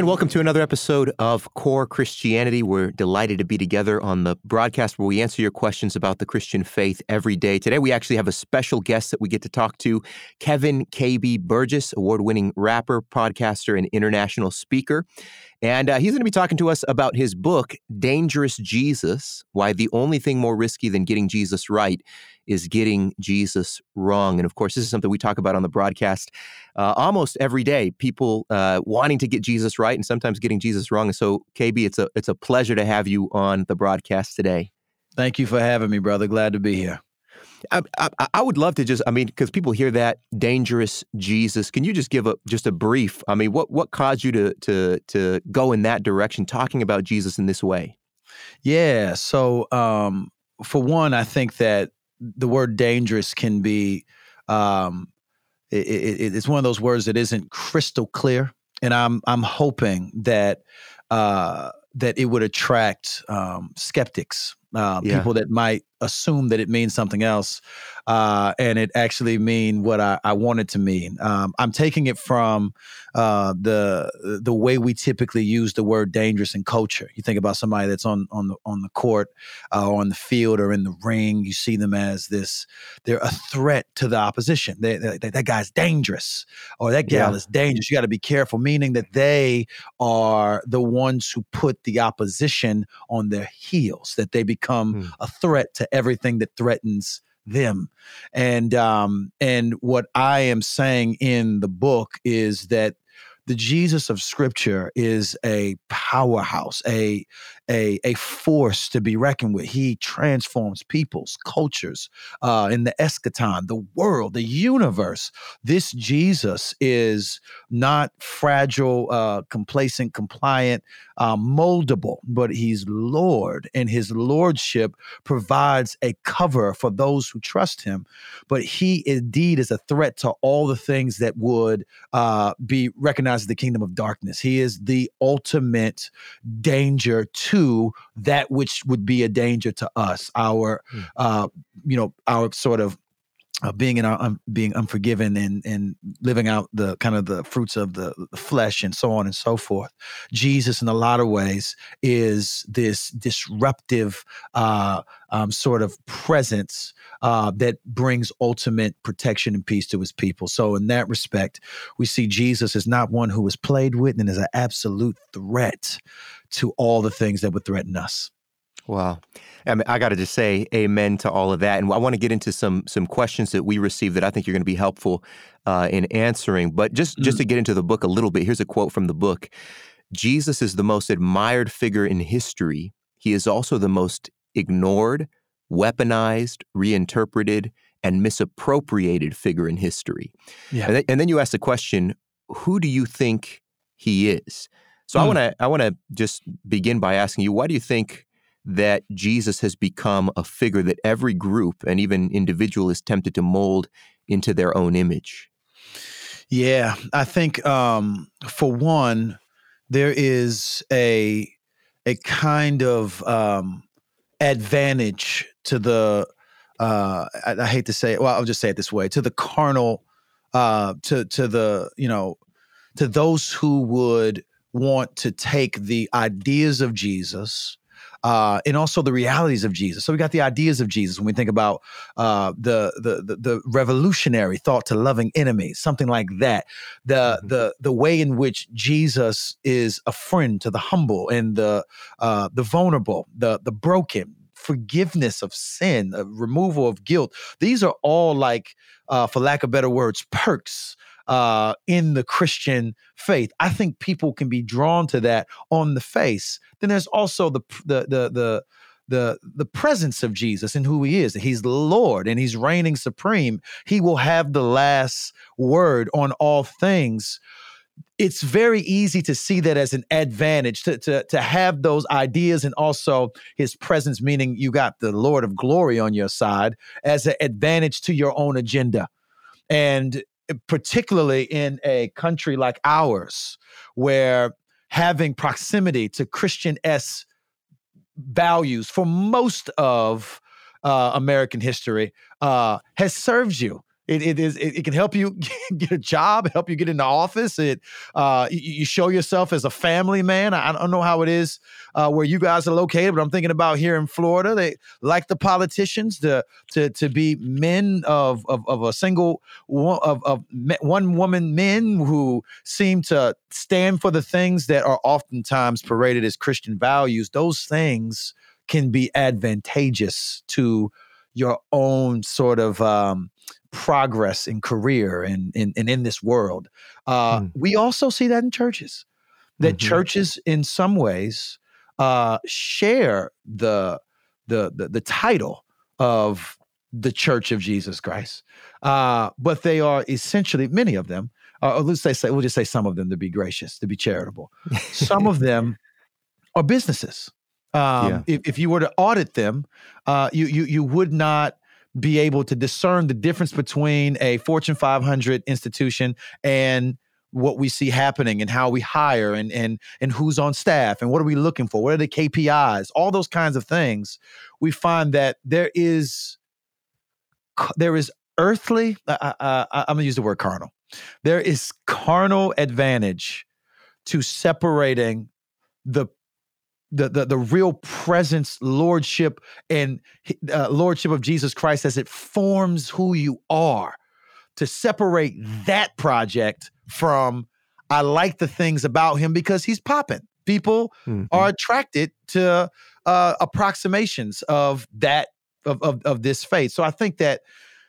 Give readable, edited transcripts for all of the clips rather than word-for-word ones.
welcome to another episode of Core Christianity. We're delighted to be together on the broadcast where we answer your questions about the Christian faith every day. Today, we actually have a special guest that we get to talk to, Kevin KB Burgess, award-winning rapper, podcaster, and international speaker. And he's going to be talking to us about his book, Dangerous Jesus, Why the Only Thing More Risky Than Getting Jesus Right is Getting Jesus Wrong. And of course, this is something we talk about on the broadcast almost every day, people wanting to get Jesus right and sometimes getting Jesus wrong. And so, KB, it's a pleasure to have you on the broadcast today. Thank you for having me, brother. Glad to be here. I would love to because people hear that, dangerous Jesus. Can you just give a brief? I mean, what caused you to go in that direction, talking about Jesus in this way? Yeah. So, for one, I think that the word dangerous can be, it's one of those words that isn't crystal clear, and I'm hoping that that it would attract skeptics, people that might assume that it means something else, and it actually mean what I want it to mean. I'm taking it from the way we typically use the word dangerous in culture. You think about somebody that's on the court, or on the field, or in the ring. You see them as they're a threat to the opposition. That guy's dangerous, or that gal is dangerous. You got to be careful, meaning that they are the ones who put the opposition on their heels, that they become a threat to everything that threatens them. And what I am saying in the book is that the Jesus of Scripture is a powerhouse, a force to be reckoned with. He transforms peoples, cultures, in the eschaton, the world, the universe. This Jesus is not fragile, complacent, compliant, moldable, but he's Lord, and his lordship provides a cover for those who trust him. But he indeed is a threat to all the things that would be recognized as the kingdom of darkness. He is the ultimate danger to that which would be a danger to us, our sort of being unforgiven and living out the kind of the fruits of the flesh and so on and so forth. Jesus, in a lot of ways, is this disruptive sort of presence that brings ultimate protection and peace to his people. So in that respect, we see Jesus as not one who is played with and is an absolute threat to all the things that would threaten us. Wow. I mean, I got to just say amen to all of that. And I want to get into some questions that we received that I think you're going to be helpful in answering. But just to get into the book a little bit, here's a quote from the book. Jesus is the most admired figure in history. He is also the most ignored, weaponized, reinterpreted, and misappropriated figure in history. Yeah. And then you ask the question, who do you think he is? So I want to just begin by asking you, why do you think that Jesus has become a figure that every group and even individual is tempted to mold into their own image? Yeah, I think for one, there is a kind of advantage to the I hate to say it, well, I'll just say it this way, to the carnal, to those who would want to take the ideas of Jesus and also the realities of Jesus. So we got the ideas of Jesus when we think about the revolutionary thought to loving enemies, something like that. The way in which Jesus is a friend to the humble and the vulnerable, the broken, forgiveness of sin, removal of guilt. These are all like, for lack of better words, perks in the Christian faith. I think people can be drawn to that on the face. Then there's also the presence of Jesus and who he is. He's Lord and he's reigning supreme. He will have the last word on all things. It's very easy to see that as an advantage to have those ideas and also his presence, meaning you got the Lord of glory on your side, as an advantage to your own agenda. And particularly in a country like ours, where having proximity to Christian-esque values for most of American history has served you. It can help you get a job, help you get into office. You show yourself as a family man. I don't know how it is where you guys are located, but I'm thinking about here in Florida. They like the politicians to be men of a single one woman men who seem to stand for the things that are oftentimes paraded as Christian values. Those things can be advantageous to your own sort of progress in career and in this world. We also see that in churches, that churches in some ways share the title of the Church of Jesus Christ, but they are essentially, many of them, or we'll just say some of them to be gracious, to be charitable. Some of them are businesses. If you were to audit them, you would not be able to discern the difference between a Fortune 500 institution and what we see happening and how we hire and who's on staff and what are we looking for? What are the KPIs? All those kinds of things. We find that there is earthly, I'm going to use the word carnal. There is carnal advantage to separating the real presence, lordship, and lordship of Jesus Christ as it forms who you are, to separate that project from, I like the things about him because he's popping. People are attracted to approximations of that, of this faith. So I think that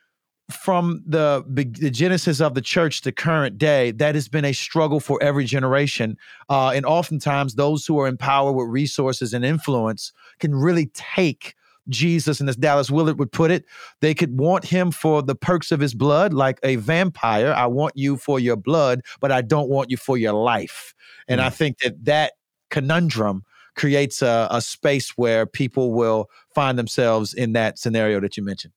from the genesis of the church to current day, that has been a struggle for every generation. And oftentimes those who are in power with resources and influence can really take Jesus, and as Dallas Willard would put it, they could want him for the perks of his blood, like a vampire. I want you for your blood, but I don't want you for your life. And I think that conundrum creates a space where people will find themselves in that scenario that you mentioned.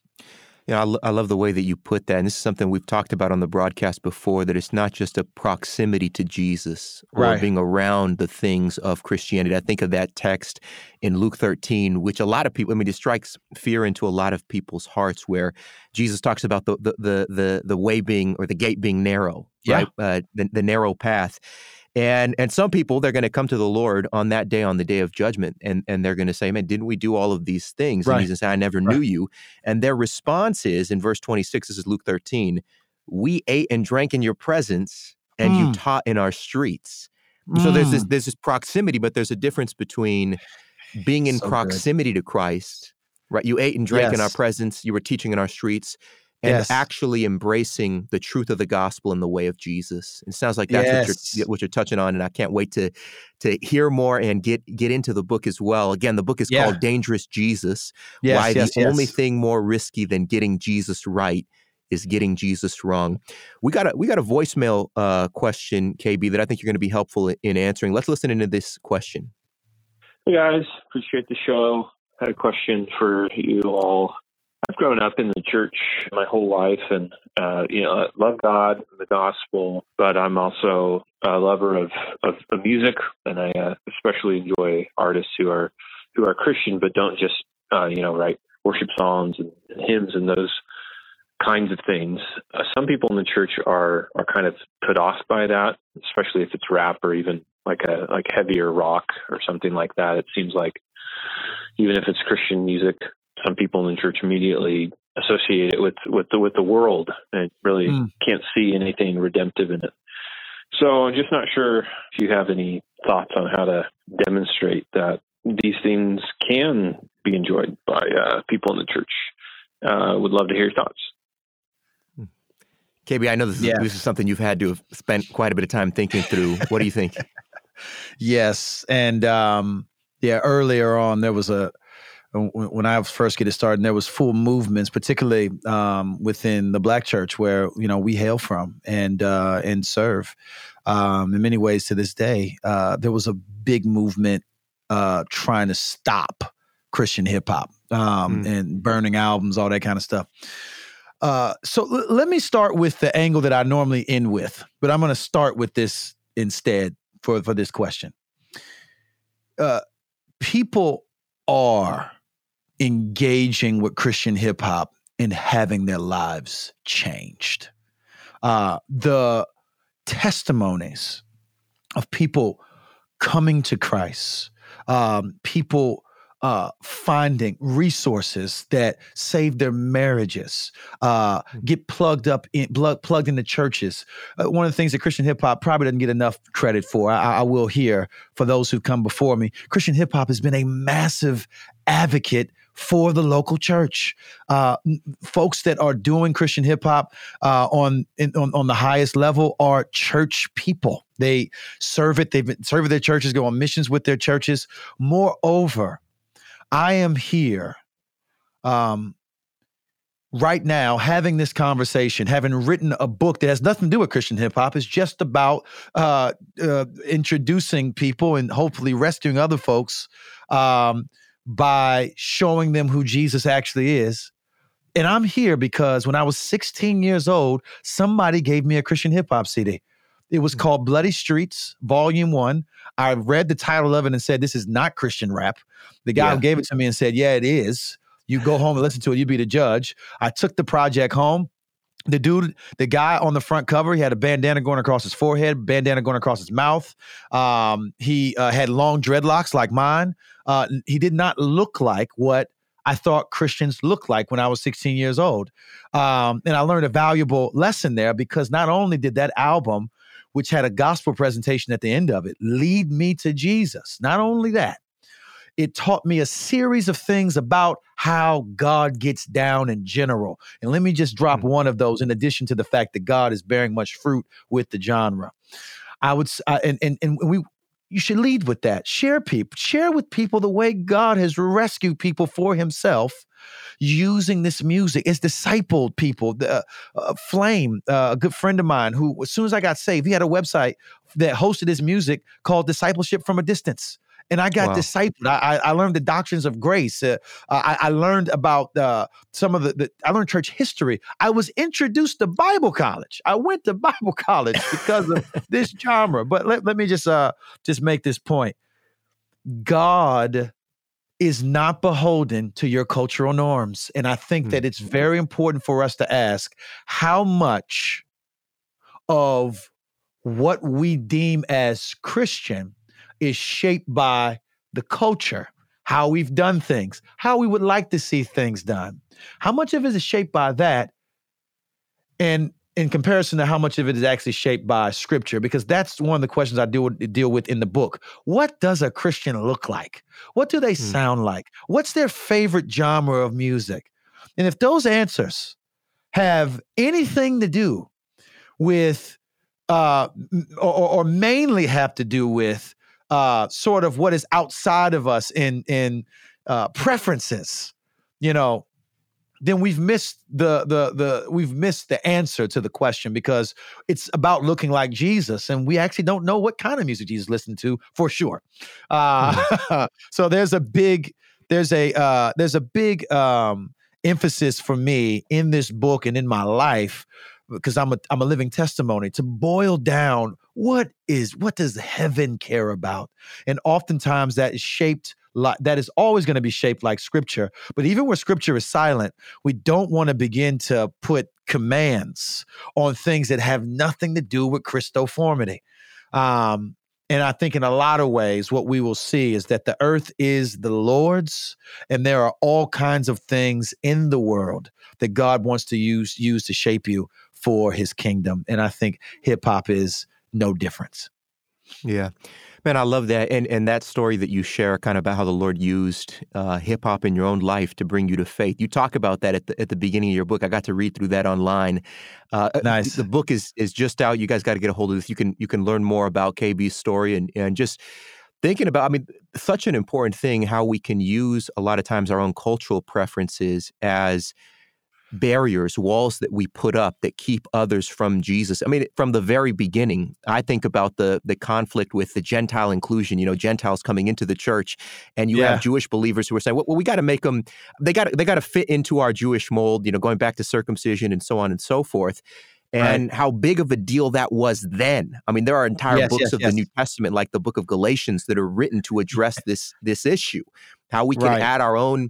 Yeah, I love the way that you put that. And this is something we've talked about on the broadcast before, that it's not just a proximity to Jesus or being around the things of Christianity. I think of that text in Luke 13, which a lot of people, it strikes fear into a lot of people's hearts, where Jesus talks about the way being, or the gate being narrow, right? The narrow path. And some people, they're going to come to the Lord on that day, on the day of judgment, and they're going to say, man, didn't we do all of these things? And he's going to say, I never knew you. And their response is, in verse 26, this is Luke 13, we ate and drank in your presence, and you taught in our streets. So there's this proximity, but there's a difference between being in proximity to Christ, right? You ate and drank in our presence, you were teaching in our streets, and actually embracing the truth of the gospel and the way of Jesus. It sounds like that's what you're touching on, and I can't wait to hear more and get into the book as well. Again, the book is called Dangerous Jesus, Why the only thing more risky than getting Jesus right is getting Jesus wrong. We got a voicemail question, KB, that I think you're going to be helpful in answering. Let's listen into this question. Hey guys, appreciate the show. I had a question for you all. I've grown up in the church my whole life, and I love God and the gospel, but I'm also a lover of music, and I especially enjoy artists who are Christian but don't just write worship songs and hymns and those kinds of things. Some people in the church are kind of put off by that, especially if it's rap or even like heavier rock or something like that. It seems like even if it's Christian music, some people in the church immediately associate it with the world and really can't see anything redemptive in it. So I'm just not sure if you have any thoughts on how to demonstrate that these things can be enjoyed by people in the church. Would love to hear your thoughts. KB, I know this is something you've had to have spent quite a bit of time thinking through. What do you think? Yes. And earlier on, there was when I was first getting started, there was full movements, particularly within the Black church where, we hail from and serve. In many ways to this day, there was a big movement trying to stop Christian hip hop and burning albums, all that kind of stuff. So let me start with the angle that I normally end with, but I'm going to start with this instead for this question. People are engaging with Christian hip hop in having their lives changed. The testimonies of people coming to Christ, people finding resources that save their marriages, get plugged into churches. One of the things that Christian hip hop probably doesn't get enough credit for, I will hear for those who've come before me, Christian hip hop has been a massive advocate for the local church. Folks that are doing Christian hip hop on the highest level are church people. They serve it. They've been serving their churches, go on missions with their churches. Moreover, I am here right now having this conversation, having written a book that has nothing to do with Christian hip hop. It's just about introducing people and hopefully rescuing other folks by showing them who Jesus actually is. And I'm here because when I was 16 years old, somebody gave me a Christian hip hop CD. It was called Bloody Streets, Volume 1. I read the title of it and said, this is not Christian rap. The guy who gave it to me and said, yeah, it is. You go home and listen to it. You be the judge. I took the project home. The guy on the front cover, he had a bandana going across his forehead, bandana going across his mouth. He had long dreadlocks like mine. He did not look like what I thought Christians looked like when I was 16 years old. And I learned a valuable lesson there because not only did that album, which had a gospel presentation at the end of it, lead me to Jesus. Not only that, it taught me a series of things about how God gets down in general. And let me just drop one of those in addition to the fact that God is bearing much fruit with the genre. You should lead with that. Share with people the way God has rescued people for himself using this music. It's discipled people. Flame, a good friend of mine who, as soon as I got saved, he had a website that hosted his music called Discipleship from a Distance. And I got discipled. I learned the doctrines of grace. I learned about I learned church history. I was introduced to Bible college. I went to Bible college because of this genre. But let me just make this point. God is not beholden to your cultural norms. And I think that it's very important for us to ask how much of what we deem as Christian is shaped by the culture, how we've done things, how we would like to see things done. How much of it is shaped by that? And in comparison to how much of it is actually shaped by scripture, because that's one of the questions I deal with in the book. What does a Christian look like? What do they sound like? What's their favorite genre of music? And if those answers have anything to do with, or mainly have to do with sort of what is outside of us in preferences, then we've missed the answer to the question, because it's about looking like Jesus, and we actually don't know what kind of music Jesus listened to for sure. So there's a big emphasis for me in this book and in my life, because I'm a living testimony, to boil down what does heaven care about, and oftentimes that is always going to be shaped like scripture. But even where scripture is silent, we don't want to begin to put commands on things that have nothing to do with Christoformity. And I think in a lot of ways, what we will see is that the earth is the Lord's, and there are all kinds of things in the world that God wants to use to shape you for his kingdom. And I think hip hop is no difference. Yeah. Man, I love that. And that story that you share kind of about how the Lord used hip hop in your own life to bring you to faith. You talk about that at the beginning of your book. I got to read through that online. Nice. The book is just out. You guys got to get a hold of this. You can learn more about KB's story and just thinking about, such an important thing, how we can use a lot of times our own cultural preferences as barriers, walls that we put up that keep others from Jesus. From the very beginning, I think about the conflict with the Gentile inclusion, Gentiles coming into the church, and you have Jewish believers who are saying, well, we got to make them, they got to fit into our Jewish mold, going back to circumcision and so on and so forth. And how big of a deal that was then. There are entire books of the New Testament, like the book of Galatians, that are written to address this issue, how we can add our own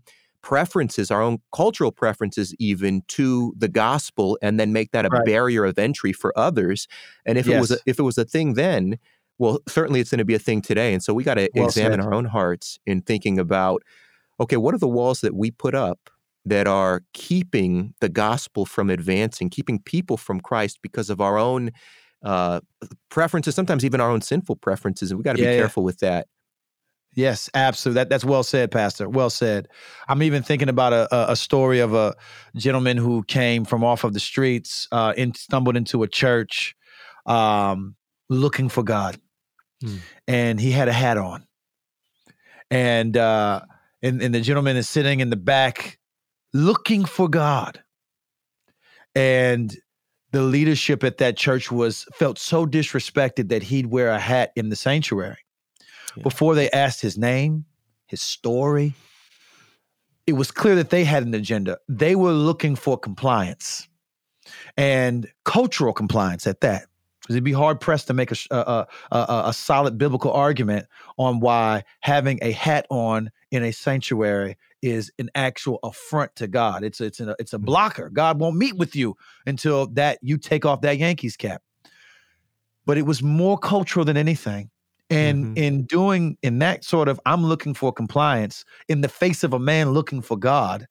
preferences, our own cultural preferences even, to the gospel, and then make that a barrier of entry for others. And if it was a thing then, well, certainly it's going to be a thing today. And so we got to examine our own hearts in thinking about, okay, what are the walls that we put up that are keeping the gospel from advancing, keeping people from Christ because of our own preferences, sometimes even our own sinful preferences, and we got to be careful with that. Yes, absolutely. That's well said, Pastor. Well said. I'm even thinking about a story of a gentleman who came from off of the streets, stumbled into a church, looking for God, and he had a hat on, and the gentleman is sitting in the back, looking for God, and the leadership at that church felt so disrespected that he'd wear a hat in the sanctuary. Yeah. Before they asked his name, his story, it was clear that they had an agenda. They were looking for compliance, and cultural compliance at that. Because it'd be hard pressed to make a solid biblical argument on why having a hat on in a sanctuary is an actual affront to God. It's a blocker. God won't meet with you until that you take off that Yankees cap. But it was more cultural than anything. And in that sort of, I'm looking for compliance in the face of a man looking for God,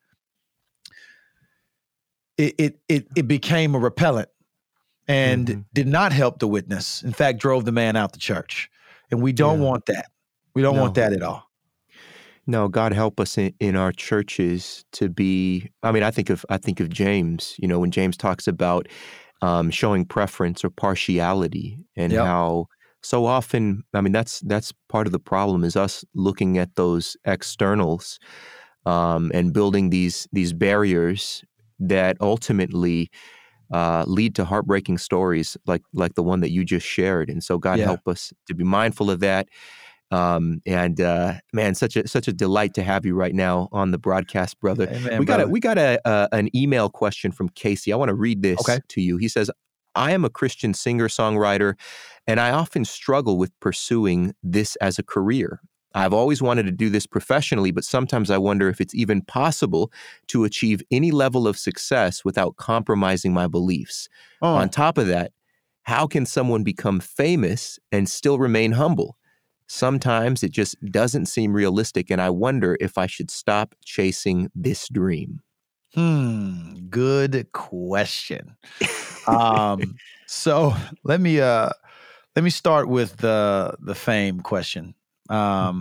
it became a repellent and did not help the witness. In fact, drove the man out the church. And we don't want that. We don't want that at all. No, God help us in our churches to be. I mean, I think of James. You know, when James talks about showing preference or partiality, and how so often, I mean, that's part of the problem, is us looking at those externals and building these barriers that ultimately lead to heartbreaking stories like the one that you just shared. And so, God help us to be mindful of that. Man, such a delight to have you right now on the broadcast, brother. Amen, we got an email question from Casey. I want to read this to you. He says, I am a Christian singer-songwriter, and I often struggle with pursuing this as a career. I've always wanted to do this professionally, but sometimes I wonder if it's even possible to achieve any level of success without compromising my beliefs. On top of that, how can someone become famous and still remain humble? Sometimes it just doesn't seem realistic, and I wonder if I should stop chasing this dream. Good question. So let me start with the fame question. I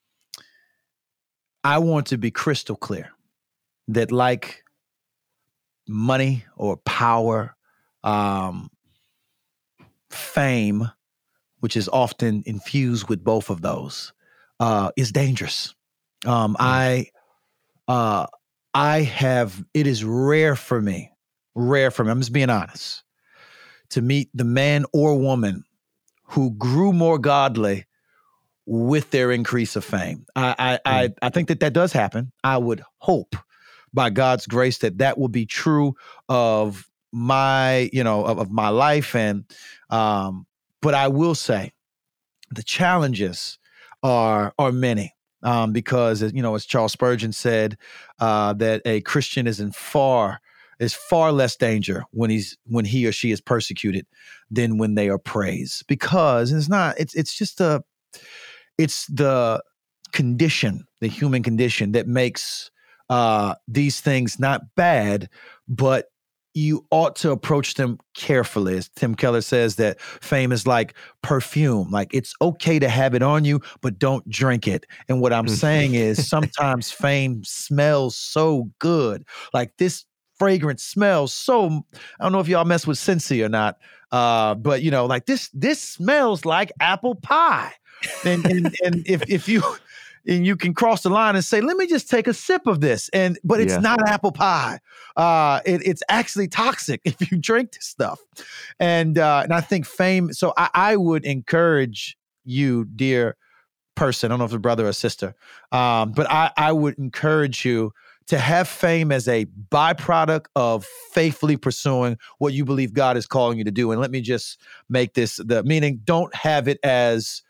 want to be crystal clear that, like money or power, fame, which is often infused with both of those, is dangerous. It is rare for me, I'm just being honest, to meet the man or woman who grew more godly with their increase of fame. I think that does happen. I would hope by God's grace that will be true of my, of my life. And, but I will say the challenges are many. Because, as Charles Spurgeon said, that a Christian is far less danger when he or she is persecuted than when they are praised. Because it's the condition, the human condition, that makes these things not bad, but you ought to approach them carefully. As Tim Keller says, that fame is like perfume. Like, it's okay to have it on you, but don't drink it. And what I'm saying is, sometimes fame smells so good. Like, this fragrance smells so, I don't know if y'all mess with Scentsy or not, but like this smells like apple pie. And if you... and you can cross the line and say, let me just take a sip of this. But it's not apple pie. It's actually toxic if you drink this stuff. And I think fame, so I would encourage you, dear person, I don't know if it's a brother or sister, but I would encourage you to have fame as a byproduct of faithfully pursuing what you believe God is calling you to do. And let me just make this meaning, don't have it as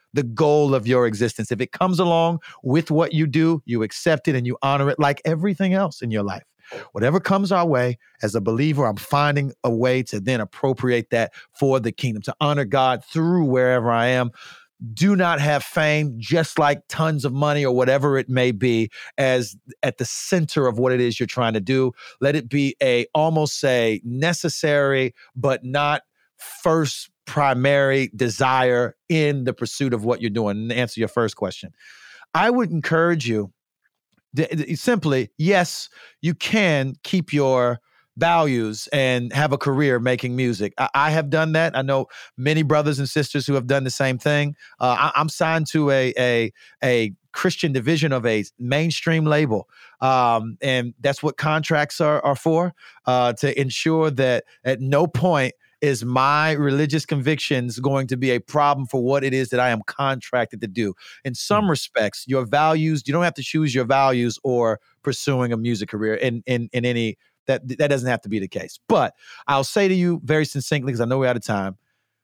the goal of your existence. If it comes along with what you do, you accept it and you honor it like everything else in your life. Whatever comes our way, as a believer, I'm finding a way to then appropriate that for the kingdom, to honor God through wherever I am. Do not have fame, just like tons of money or whatever it may be, as at the center of what it is you're trying to do. Let it be almost a necessary, but not first primary desire in the pursuit of what you're doing. And to answer your first question, I would encourage you simply, yes, you can keep your values and have a career making music. I have done that. I know many brothers and sisters who have done the same thing. I'm signed to a Christian division of a mainstream label. And that's what contracts are for, to ensure that at no point is my religious convictions going to be a problem for what it is that I am contracted to do. In some respects, your values, you don't have to choose your values or pursuing a music career in any, that doesn't have to be the case. But I'll say to you very succinctly, because I know we're out of time,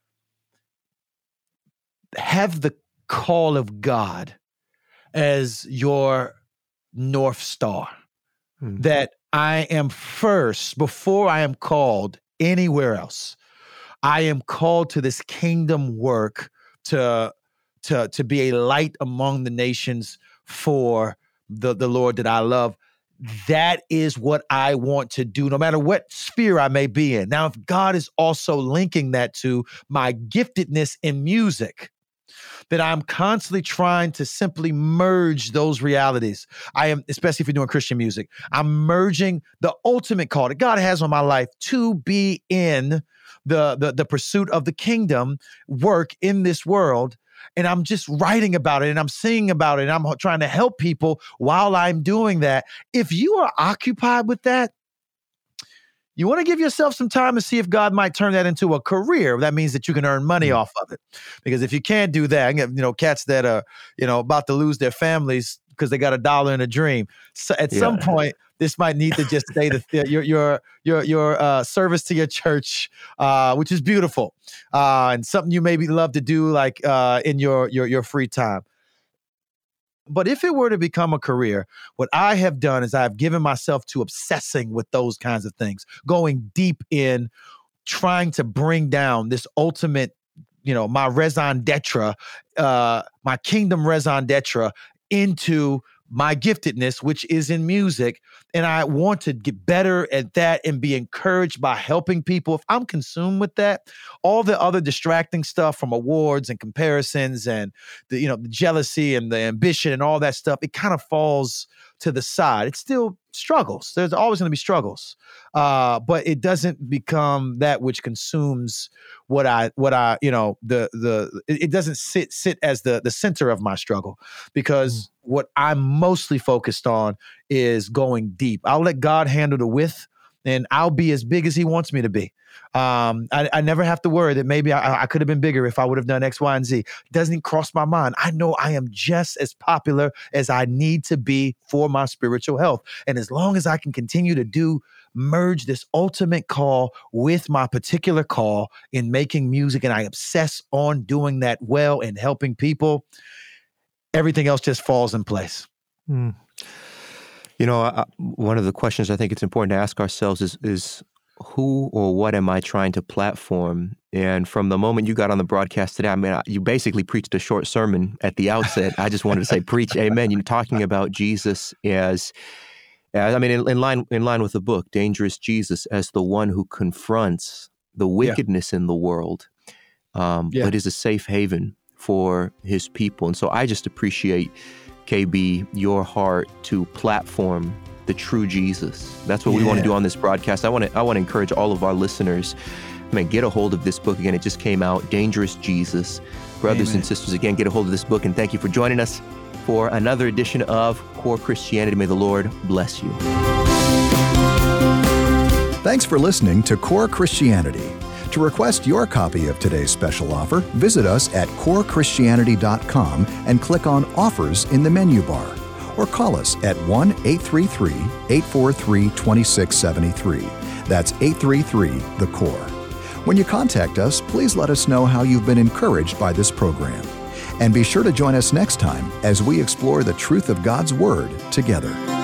have the call of God as your North Star. That I am first, before I am called anywhere else. I am called to this kingdom work to be a light among the nations for the Lord that I love. That is what I want to do, no matter what sphere I may be in. Now, if God is also linking that to my giftedness in music, that I'm constantly trying to simply merge those realities. I am, especially if you're doing Christian music, I'm merging the ultimate call that God has on my life to be in the pursuit of the kingdom work in this world. And I'm just writing about it and I'm singing about it and I'm trying to help people while I'm doing that. If you are occupied with that, you want to give yourself some time to see if God might turn that into a career. That means that you can earn money off of it. Because if you can't do that, cats that are, about to lose their families because they got $1 in a dream. So at some point, this might need to just stay your service to your church, which is beautiful, and something you maybe love to do, like in your free time. But if it were to become a career, what I have done is I've given myself to obsessing with those kinds of things, going deep in trying to bring down this ultimate, my raison d'etre, my kingdom raison d'etre into my giftedness, which is in music. And I want to get better at that and be encouraged by helping people. If I'm consumed with that, all the other distracting stuff from awards and comparisons and the jealousy and the ambition and all that stuff, it kind of falls to the side. It's still struggles. There's always going to be struggles. But it doesn't become that which consumes it doesn't sit as the center of my struggle, because what I'm mostly focused on is going deep. I'll let God handle the width, and I'll be as big as he wants me to be. I never have to worry that maybe I could have been bigger if I would have done X, Y, and Z. It doesn't even cross my mind. I know I am just as popular as I need to be for my spiritual health. And as long as I can continue to merge this ultimate call with my particular call in making music, and I obsess on doing that well and helping people, everything else just falls in place. One of the questions I think it's important to ask ourselves is who or what am I trying to platform? And from the moment you got on the broadcast today, you basically preached a short sermon at the outset. I just wanted to say, preach, amen. You're talking about Jesus in line with the book, Dangerous Jesus, as the one who confronts the wickedness in the world, but is a safe haven for his people. And so I just appreciate, KB, your heart to platform the true Jesus. That's what we want to do on this broadcast. I want to encourage all of our listeners, get a hold of this book. Again, it just came out, Dangerous Jesus. Brothers and sisters, again, get a hold of this book, and thank you for joining us for another edition of Core Christianity. May the Lord bless you. Thanks for listening to Core Christianity. To request your copy of today's special offer, visit us at corechristianity.com and click on Offers in the menu bar, or call us at 1-833-843-2673. That's 833-THE-CORE. When you contact us, please let us know how you've been encouraged by this program. And be sure to join us next time as we explore the truth of God's Word together.